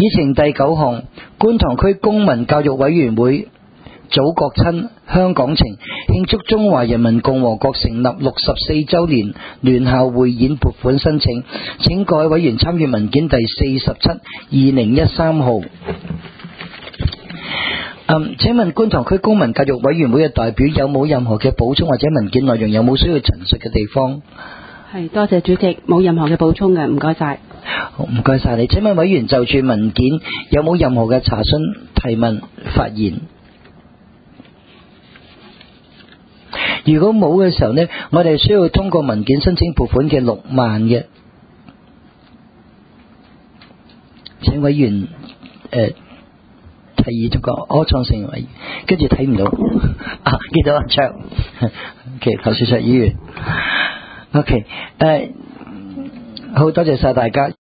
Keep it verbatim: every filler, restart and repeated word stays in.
議程第九項，觀塘區公民教育委員會祖國親香港情慶祝中華人民共和國成立六十四週年聯校匯演撥款申請，請各位委員參閱文件第四十七二零一三號。嗯，請問觀塘區公民教育委員會嘅代表有冇任何嘅補充，或者文件內容有冇需要陳述嘅地方？ 係，多謝主席，冇任何嘅補充嘅，唔該晒。 好，唔該晒你。請問委員就住文件有冇任何嘅查詢、提問、發言？如果冇嘅時候呢，我哋需要通過文件申請撥款嘅六萬嘅，請委員誒、呃、提議咗個柯創盛委員，跟住睇唔到啊，見到阿卓，OK， 劉小卓議員 ，OK， 誒、呃，好多謝晒大家。